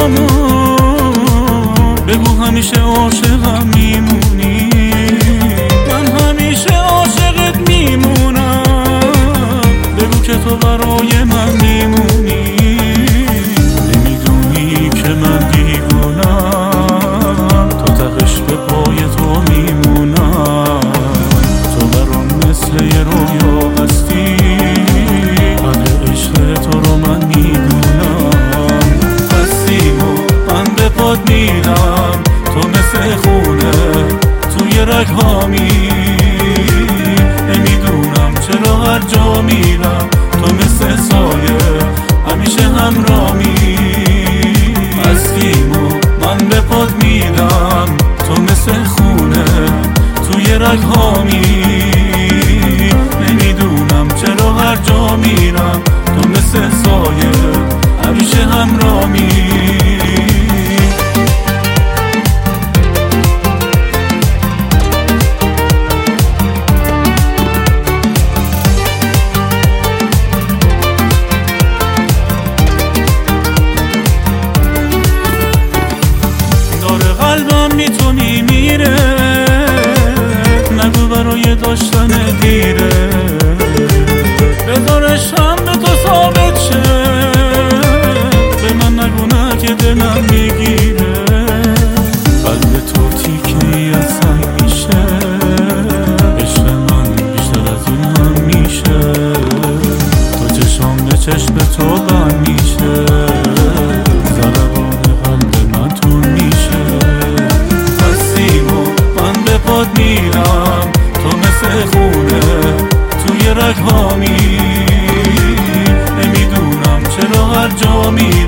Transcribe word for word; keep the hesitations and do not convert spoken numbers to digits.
اما بگو همیشه عاشقم میمونی، من همیشه عاشقت میمونم. بگو که تو برای من میمونی، نمیدونی که من دیوونم، تا تهش به پای تو میمونم. تو برام مثل یه رویا هستی، حد عشق تو رو من میدونم. هستیم و من به پاد میرم، تو مثل خونه توی رگ‌هامی. نمیدونم چرا هر جا میرم تو مثل سایه همیشه همراهی. هستیم و من به پاد میرم، تو مثل خونه توی رگ‌هامی. نمیدونم چرا هر جا میرم تو مثل سایه همیشه همراهی. قلبم بی تو میمیره، نگو برای داشتن دیره. بذارش هم به تو ثابت شه، به من نگو نه که دلم میگیره. قلب تو تیکه ای از سنگ میشه، عشق من بیشتر از این هم میشه. تو چشم به چشم تو بند میشه، میرم تو مثل خونه توی رگ‌هامی. نمیدونم چرا هر جا میرم